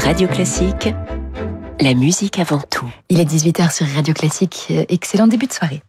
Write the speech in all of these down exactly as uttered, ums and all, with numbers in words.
Radio Classique, la musique avant tout. Il est dix-huit heures sur Radio Classique. Excellent début de soirée.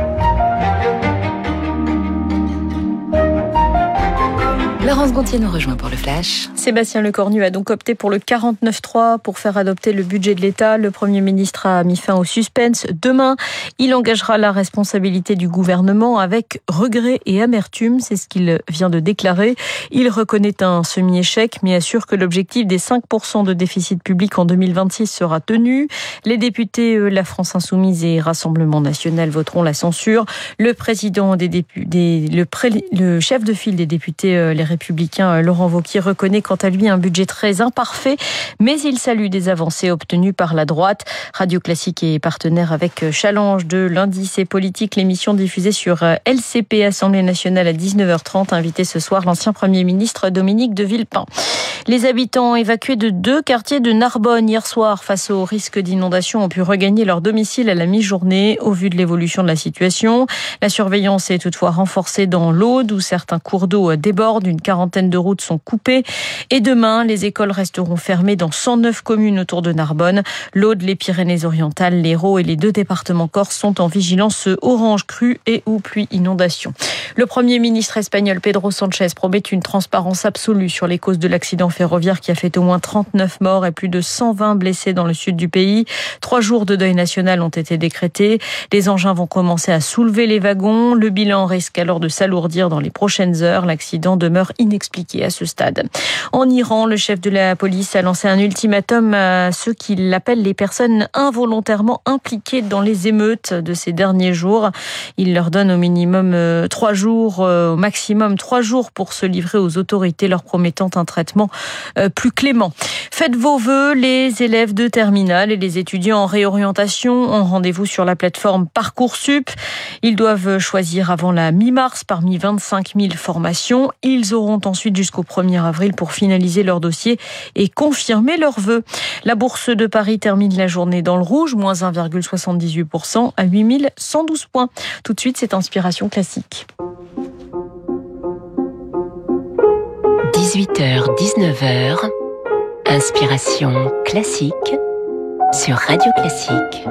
Laurence Gontier nous rejoint pour le Flash. Sébastien Lecornu a donc opté pour le quarante-neuf trois pour faire adopter le budget de l'État. Le Premier ministre a mis fin au suspense. Demain, il engagera la responsabilité du gouvernement avec regret et amertume. C'est ce qu'il vient de déclarer. Il reconnaît un semi-échec, mais assure que l'objectif des cinq pour cent de déficit public en deux mille vingt-six sera tenu. Les députés, La France Insoumise et Rassemblement National voteront la censure. Le président des députés, le, pré, le chef de file des députés, les Républicain Laurent Wauquiez reconnaît quant à lui un budget très imparfait, mais il salue des avancées obtenues par la droite. Radio Classique est partenaire avec Challenge de l'indice et politique, l'émission diffusée sur L C P, Assemblée nationale à dix-neuf heures trente. Invité ce soir, l'ancien Premier ministre Dominique de Villepin. Les habitants évacués de deux quartiers de Narbonne hier soir face au risque d'inondation ont pu regagner leur domicile à la mi-journée au vu de l'évolution de la situation. La surveillance est toutefois renforcée dans l'Aude où certains cours d'eau débordent. Une quarantaine de routes sont coupées. Et demain, les écoles resteront fermées dans cent neuf communes autour de Narbonne. L'Aude, les Pyrénées-Orientales, l'Hérault et les deux départements corses sont en vigilance orange crue et ou pluie inondation. Le Premier ministre espagnol Pedro Sánchez promet une transparence absolue sur les causes de l'accident ferroviaire qui a fait au moins trente-neuf morts et plus de cent vingt blessés dans le sud du pays. Trois jours de deuil national ont été décrétés. Les engins vont commencer à soulever les wagons. Le bilan risque alors de s'alourdir dans les prochaines heures. L'accident demeure inexpliqué à ce stade. En Iran, le chef de la police a lancé un ultimatum à ceux qu'il appelle les personnes involontairement impliquées dans les émeutes de ces derniers jours. Il leur donne au minimum euh, trois jours, euh, au maximum trois jours pour se livrer aux autorités, leur promettant un traitement euh, plus clément. Faites vos vœux, les élèves de terminale et les étudiants en réorientation ont rendez-vous sur la plateforme Parcoursup. Ils doivent choisir avant la mi-mars parmi vingt-cinq mille formations. Ils auront ensuite jusqu'au premier avril pour finaliser leur dossier et confirmer leurs vœux. La Bourse de Paris termine la journée dans le rouge, moins un virgule soixante-dix-huit pour cent à huit mille cent douze points. Tout de suite, c'est Inspiration Classique. dix-huit heures dix-neuf heures, Inspiration Classique sur Radio Classique.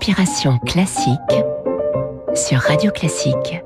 Inspiration classique sur Radio Classique.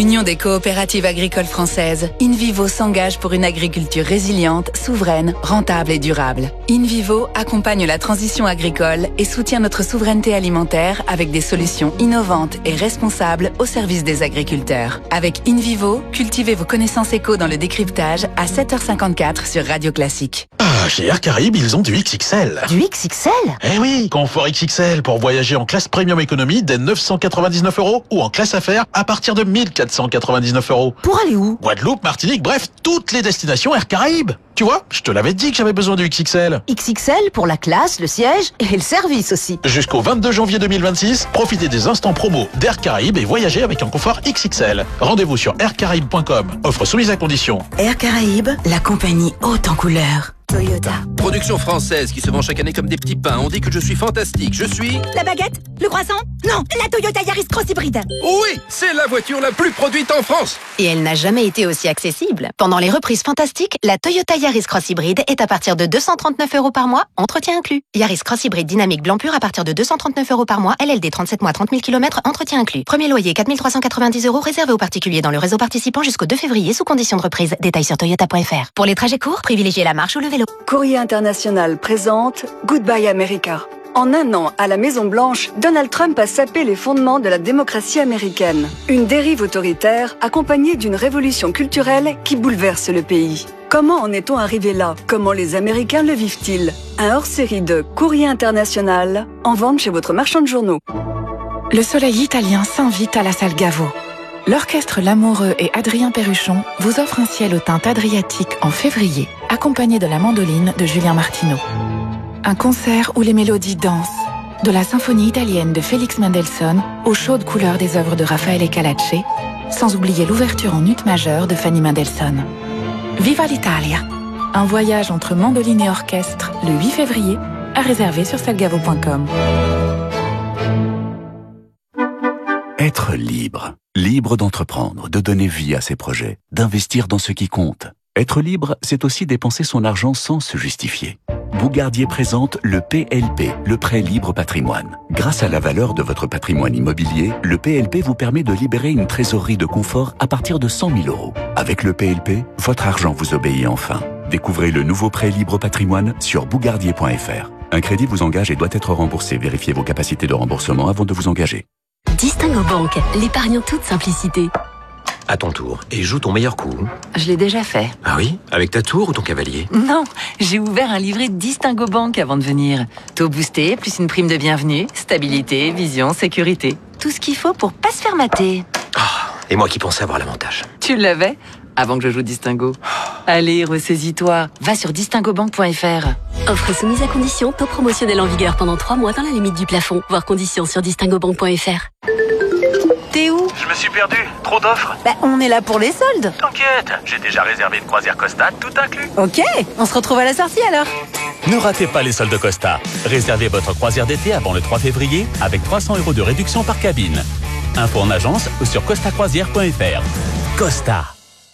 Union des coopératives agricoles françaises, InVivo s'engage pour une agriculture résiliente, souveraine, rentable et durable. InVivo accompagne la transition agricole et soutient notre souveraineté alimentaire avec des solutions innovantes et responsables au service des agriculteurs. Avec InVivo, cultivez vos connaissances éco dans le décryptage à sept heures cinquante-quatre sur Radio Classique. Ah, chez Air Caraïbes, ils ont du X X L. Du X X L? Eh oui, confort X X L pour voyager en classe premium économie dès neuf cent quatre-vingt-dix-neuf euros ou en classe affaires à partir de mille quatre cent quatre-vingt-dix-neuf euros. Pour aller où? Guadeloupe, Martinique, bref, toutes les destinations Air Caraïbes. Tu vois, je te l'avais dit que j'avais besoin du X X L. X X L pour la classe, le siège et le service aussi. Jusqu'au vingt-deux janvier deux mille vingt-six, profitez des instants promo d'Air Caraïbes et voyagez avec un confort X X L. Rendez-vous sur air caraïbes point com. Offre soumise à condition. Air Caraïbes, la compagnie haute en couleurs. Toyota. Production française qui se vend chaque année comme des petits pains. On dit que je suis fantastique. Je suis... La baguette? Le croissant? Non, la Toyota Yaris Cross Hybride. Oui, c'est la voiture la plus produite en France. Et elle n'a jamais été aussi accessible. Pendant les reprises fantastiques, la Toyota Yaris Cross Hybride est à partir de deux cent trente-neuf euros par mois, entretien inclus. Yaris Cross Hybride dynamique blanc pur à partir de deux cent trente-neuf euros par mois, L L D trente-sept mois, trente mille kilomètres, entretien inclus. Premier loyer quatre mille trois cent quatre-vingt-dix euros réservé aux particuliers dans le réseau participant jusqu'au deux février sous condition de reprise. Détails sur toyota point f r. Pour les trajets courts, privilégiez la marche ou le vélo. Courrier International présente Goodbye America. En un an, à la Maison-Blanche, Donald Trump a sapé les fondements de la démocratie américaine. Une dérive autoritaire accompagnée d'une révolution culturelle qui bouleverse le pays. Comment en est-on arrivé là? Comment les Américains le vivent-ils? Un hors-série de Courrier International, en vente chez votre marchand de journaux. Le Soleil italien s'invite à la salle Gaveau. L'orchestre L'Amoureux et Adrien Perruchon vous offre un ciel aux teintes adriatiques en février, accompagné de la mandoline de Julien Martino. Un concert où les mélodies dansent, de la symphonie italienne de Félix Mendelssohn aux chaudes couleurs des œuvres de Raffaele Calace, sans oublier l'ouverture en ut majeure de Fanny Mendelssohn. Viva l'Italia! Un voyage entre mandoline et orchestre le huit février, à réserver sur salgavo point com. Être libre. Libre d'entreprendre, de donner vie à ses projets, d'investir dans ce qui compte. Être libre, c'est aussi dépenser son argent sans se justifier. Bougardier présente le P L P, le prêt libre patrimoine. Grâce à la valeur de votre patrimoine immobilier, le P L P vous permet de libérer une trésorerie de confort à partir de cent mille euros. Avec le P L P, votre argent vous obéit enfin. Découvrez le nouveau prêt libre patrimoine sur bougardier point f r. Un crédit vous engage et doit être remboursé. Vérifiez vos capacités de remboursement avant de vous engager. Distingo Bank, l'épargne en toute simplicité. À ton tour, et joue ton meilleur coup. Je l'ai déjà fait. Ah oui? Avec ta tour ou ton cavalier? Non, j'ai ouvert un livret Distingo Bank avant de venir. Taux boosté, plus une prime de bienvenue, stabilité, vision, sécurité. Tout ce qu'il faut pour pas se faire mater. Oh, et moi qui pensais avoir l'avantage. Tu l'avais? Avant que je joue Distingo. Allez, ressaisis-toi. Va sur distingo bank point f r. Offre soumise à condition, taux promotionnel en vigueur pendant trois mois dans la limite du plafond. Voir conditions sur distingo bank point f r. T'es où? Je me suis perdu. Trop d'offres. Bah, on est là pour les soldes. T'inquiète, j'ai déjà réservé une croisière Costa, tout inclus. Ok, on se retrouve à la sortie alors. Ne ratez pas les soldes Costa. Réservez votre croisière d'été avant le trois février avec trois cents euros de réduction par cabine. Info en agence ou sur costa croisière point f r. Costa.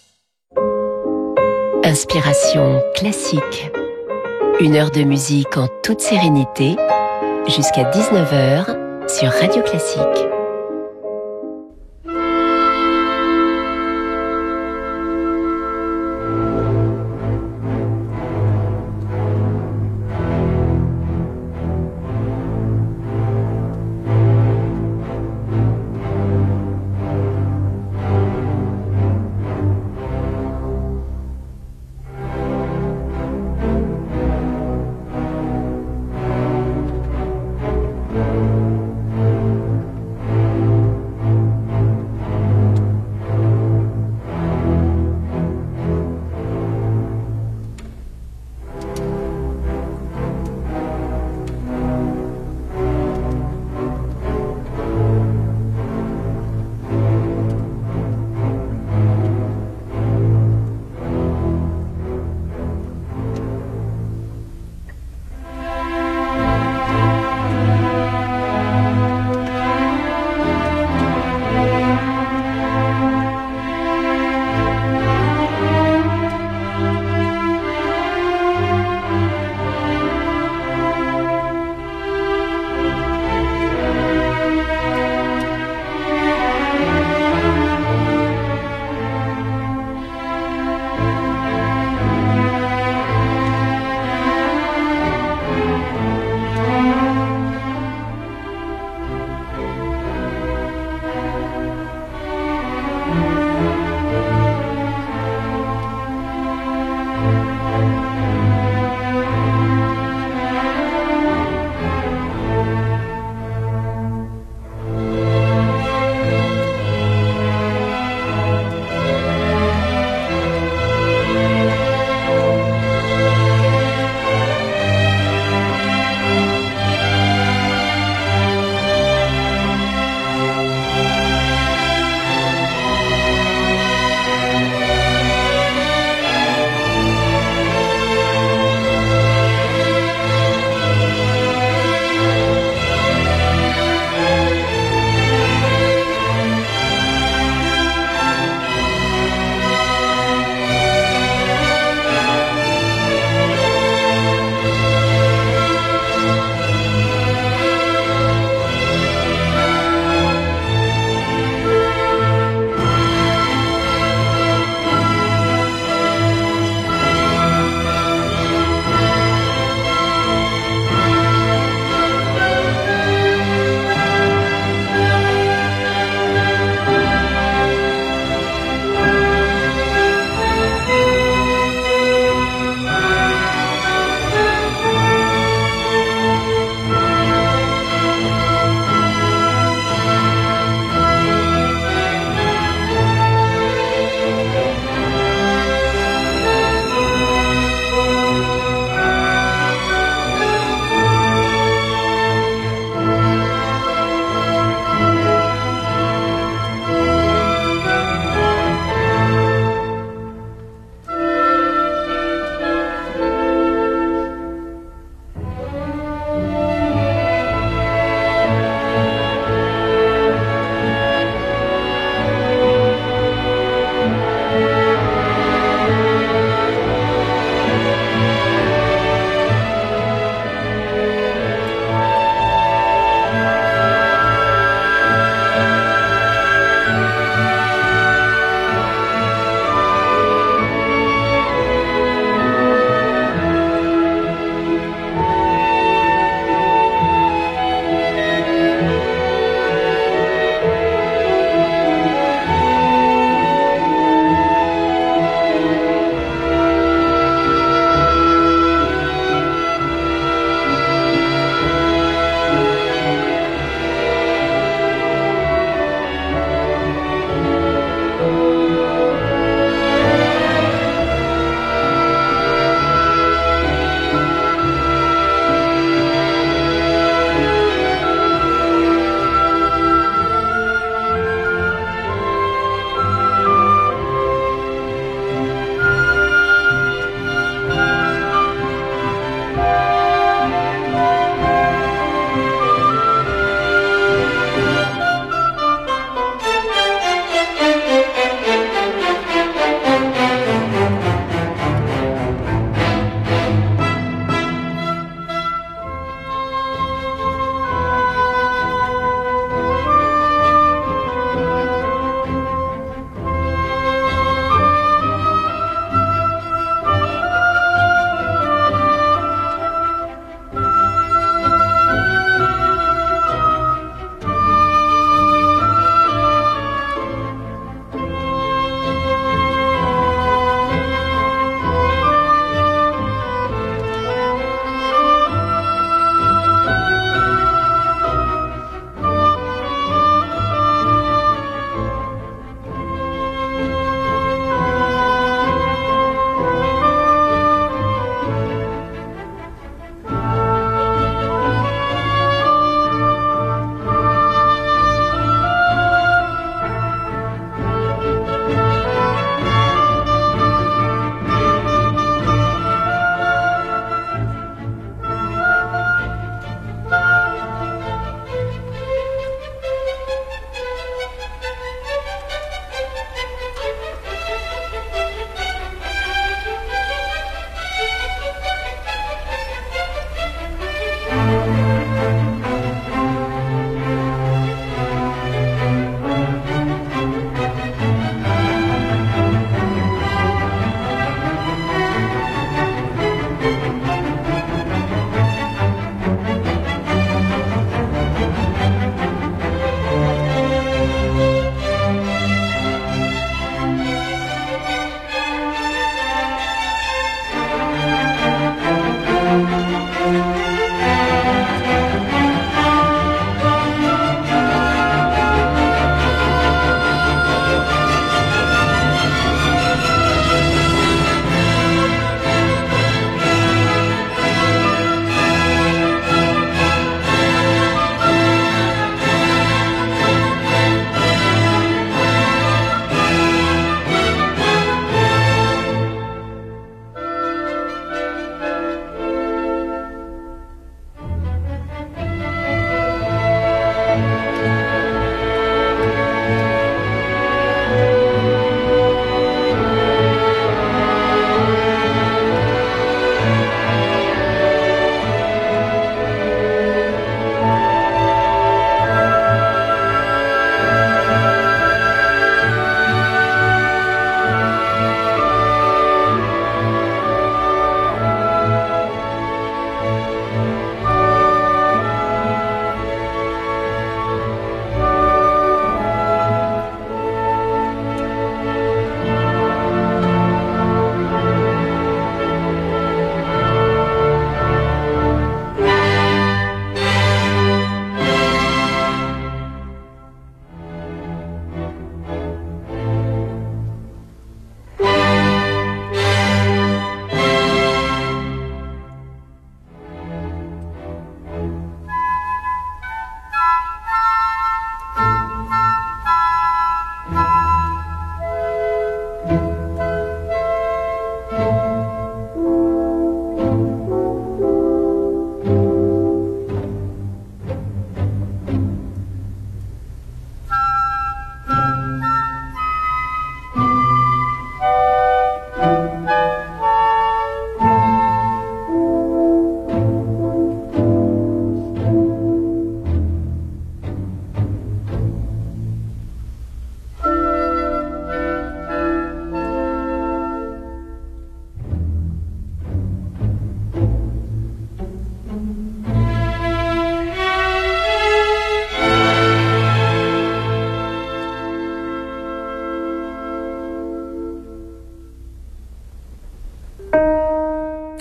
Inspiration classique. Une heure de musique en toute sérénité jusqu'à dix-neuf heures sur Radio Classique.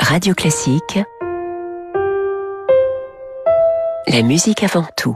Radio Classique, la musique avant tout.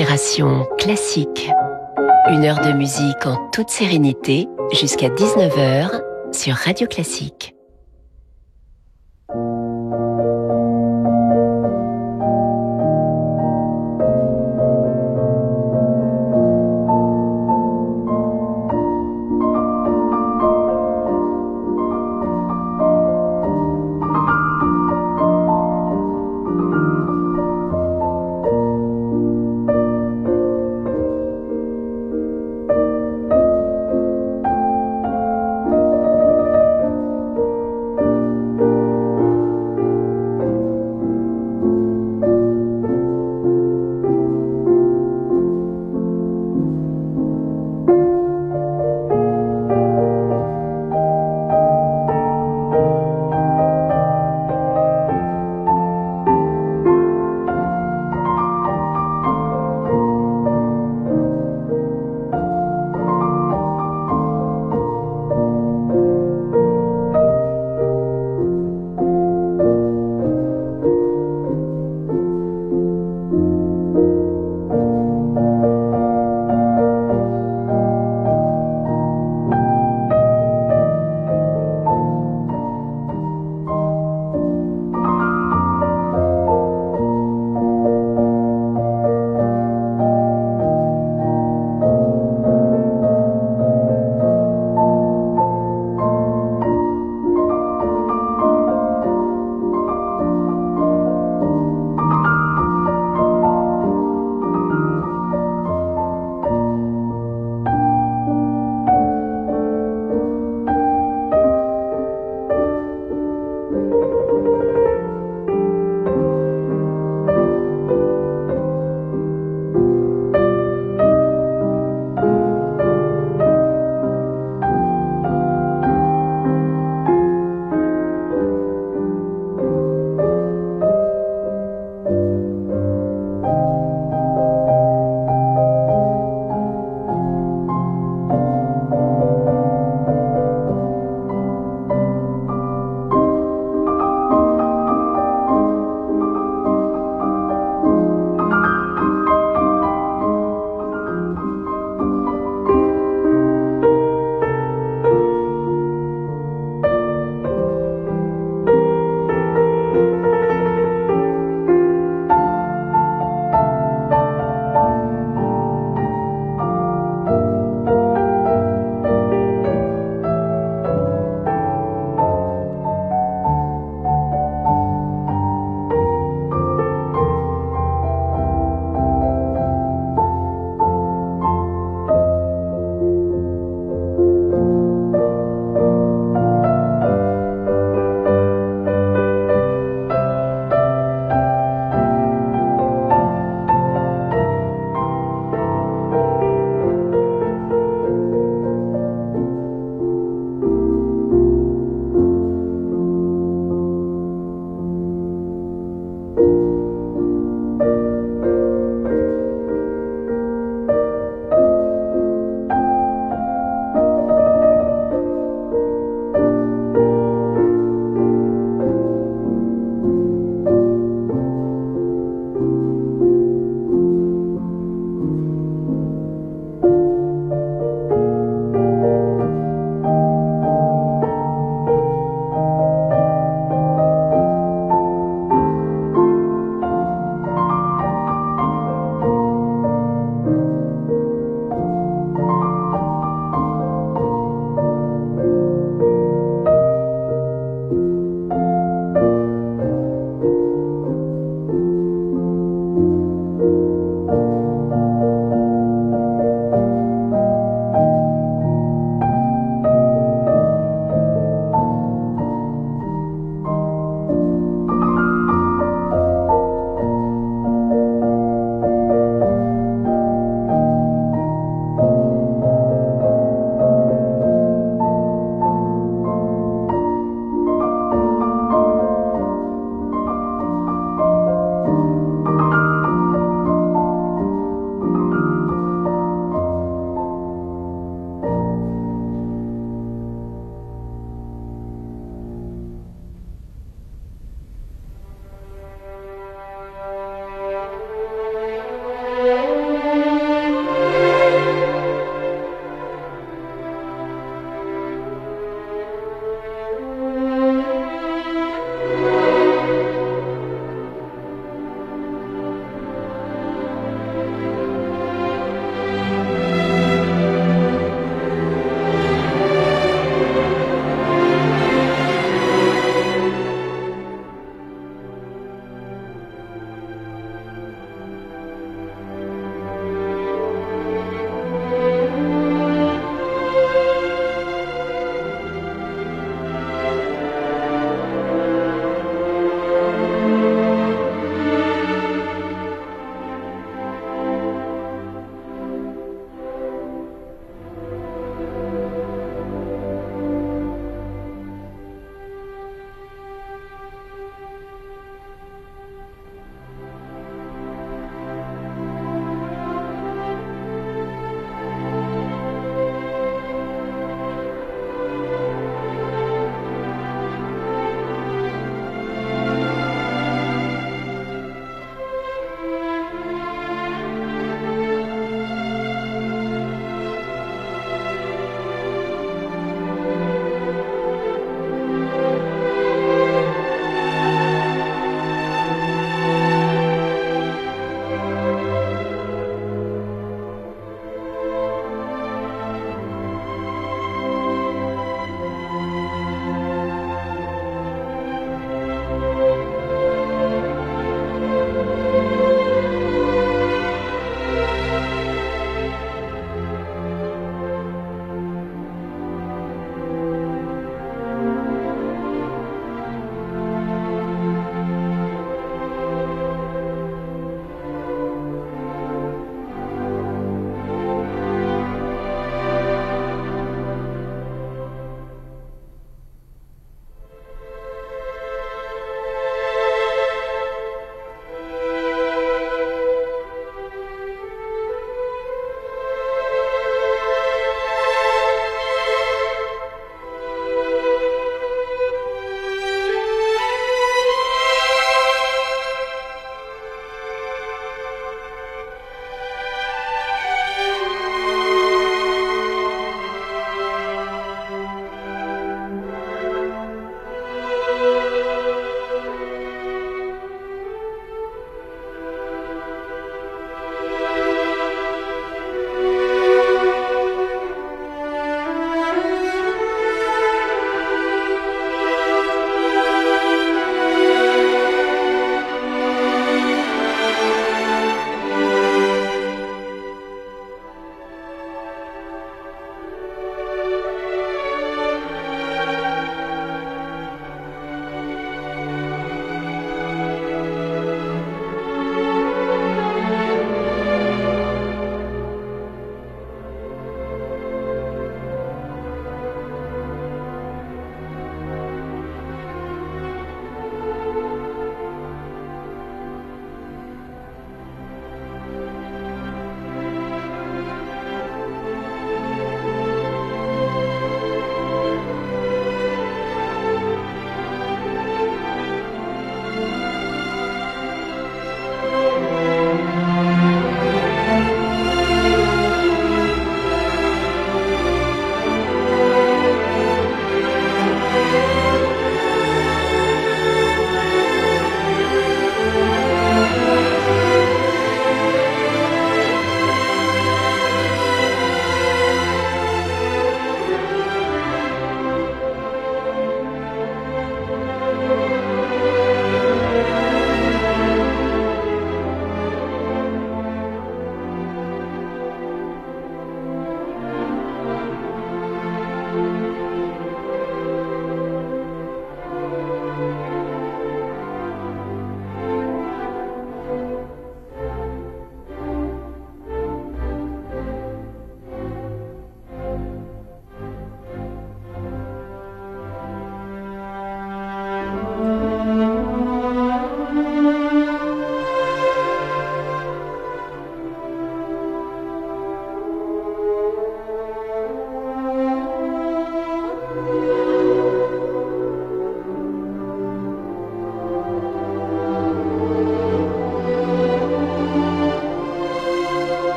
Inspiration classique. Une heure de musique en toute sérénité jusqu'à dix-neuf heures sur Radio Classique.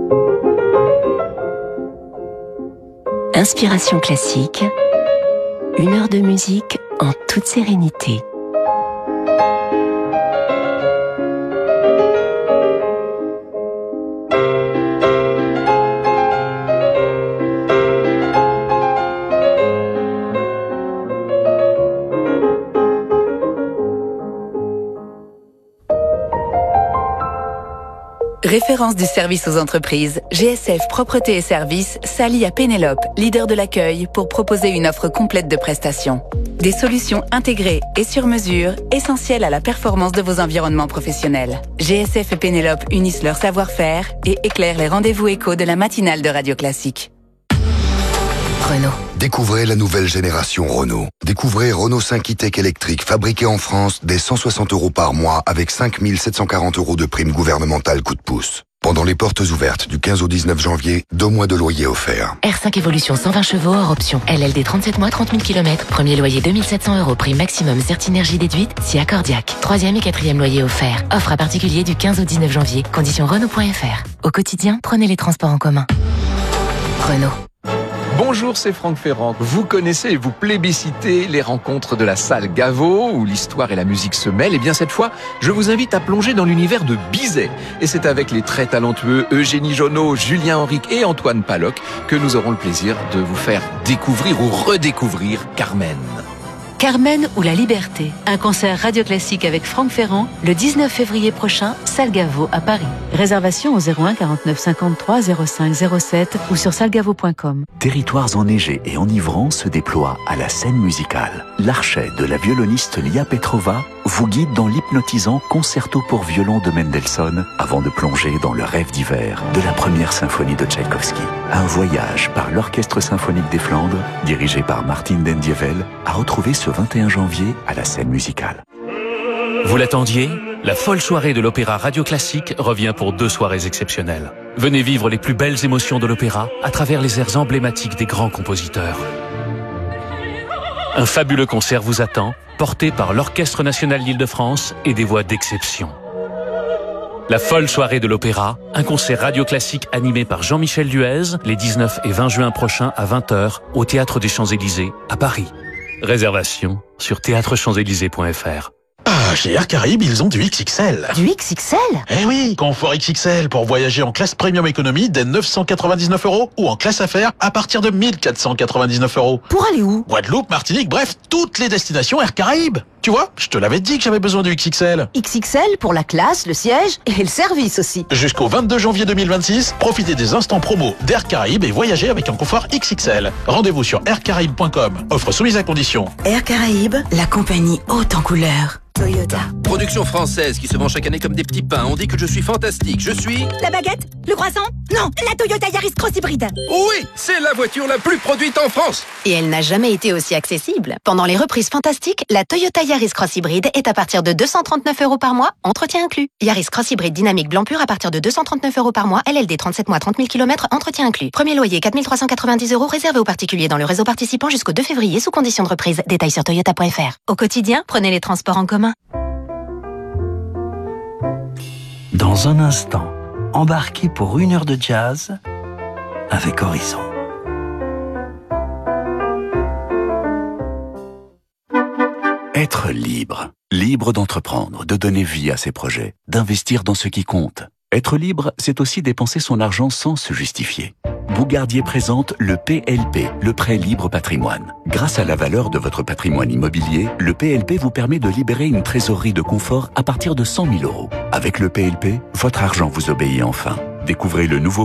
Inspiration classique, une heure de musique en toute sérénité. Référence du service aux entreprises, G S F Propreté et Services s'allie à Pénélope, leader de l'accueil, pour proposer une offre complète de prestations. Des solutions intégrées et sur mesure, essentielles à la performance de vos environnements professionnels. G S F et Pénélope unissent leur savoir-faire et éclairent les rendez-vous échos de la matinale de Radio Classique. Renault. Découvrez la nouvelle génération Renault. Découvrez Renault cinq e-Tech électrique fabriqué en France dès cent soixante euros par mois avec cinq mille sept cent quarante euros de prime gouvernementale coup de pouce. Pendant les portes ouvertes du quinze au dix-neuf janvier, deux mois de loyer offerts. R cinq Evolution cent vingt chevaux hors option. L L D trente-sept mois, trente mille kilomètres. Premier loyer deux mille sept cents euros. Prime maximum Certinergie déduite si accordiaque. Troisième et quatrième loyer offert. Offre à particulier du quinze au dix-neuf janvier. Conditions Renault point F R. Au quotidien, prenez les transports en commun. Renault. Bonjour, c'est Franck Ferrand. Vous connaissez et vous plébiscitez les rencontres de la salle Gaveau, où l'histoire et la musique se mêlent. Et bien cette fois, je vous invite à plonger dans l'univers de Bizet. Et c'est avec les très talentueux Eugénie Jonot, Julien Henrique et Antoine Paloc que nous aurons le plaisir de vous faire découvrir ou redécouvrir Carmen. Carmen ou la Liberté, un concert radio classique avec Franck Ferrand le dix-neuf février prochain, salle Gaveau à Paris. Réservation au zéro un quarante-neuf cinquante-trois zéro cinq zéro sept ou sur salgavo point com. Territoires enneigés et enivrants se déploient à la scène musicale. L'archet de la violoniste Lia Petrova vous guide dans l'hypnotisant concerto pour violon de Mendelssohn avant de plonger dans le rêve d'hiver de la première symphonie de Tchaïkovski. Un voyage par l'Orchestre symphonique des Flandres, dirigé par Martin Dendievel, à retrouver ce vingt et un janvier à la scène musicale. Vous l'attendiez ? La folle soirée de l'Opéra Radio Classique revient pour deux soirées exceptionnelles. Venez vivre les plus belles émotions de l'opéra à travers les airs emblématiques des grands compositeurs. Un fabuleux concert vous attend, porté par l'Orchestre national d'Île-de-France et des voix d'exception. La folle soirée de l'opéra, un concert radio classique animé par Jean-Michel Duez, les dix-neuf et vingt juin prochains à vingt heures au Théâtre des Champs-Élysées à Paris. Réservation sur théâtre champs élysées point F R. Ah, chez Air Caraïbes, ils ont du X X L. Du X X L? Eh oui, confort X X L pour voyager en classe premium économie dès neuf cent quatre-vingt-dix-neuf euros ou en classe affaires à partir de mille quatre cent quatre-vingt-dix-neuf euros. Pour aller où? Guadeloupe, Martinique, bref, toutes les destinations Air Caraïbes. Tu vois, je te l'avais dit que j'avais besoin du X X L. X X L pour la classe, le siège et le service aussi. Jusqu'au vingt-deux janvier deux mille vingt-six, profitez des instants promo d'Air Caraïbes et voyagez avec un confort X X L. Rendez-vous sur air caraïbes point com. Offre soumise à condition. Air Caraïbes, la compagnie haute en couleur. Toyota. Production française qui se vend chaque année comme des petits pains. On dit que je suis fantastique. Je suis... La baguette? Le croissant? Non, la Toyota Yaris Cross Hybride. Oui, c'est la voiture la plus produite en France. Et elle n'a jamais été aussi accessible. Pendant les reprises fantastiques, la Toyota Yaris Cross Hybride est à partir de deux cent trente-neuf euros par mois, entretien inclus. Yaris Cross Hybride dynamique blanc pur à partir de deux cent trente-neuf euros par mois, L L D trente-sept mois, trente mille kilomètres, entretien inclus. Premier loyer quatre mille trois cent quatre-vingt-dix euros réservé aux particuliers dans le réseau participant jusqu'au deux février sous condition de reprise. Détails sur toyota point F R. Au quotidien, prenez les transports en commun. Dans un instant, embarquez pour une heure de jazz avec Horizon. Être libre. Libre d'entreprendre, de donner vie à ses projets, d'investir dans ce qui compte. Être libre, c'est aussi dépenser son argent sans se justifier. Bougardier présente le P L P, le prêt libre patrimoine. Grâce à la valeur de votre patrimoine immobilier, le P L P vous permet de libérer une trésorerie de confort à partir de cent mille euros. Avec le P L P, votre argent vous obéit enfin. Découvrez le nouveau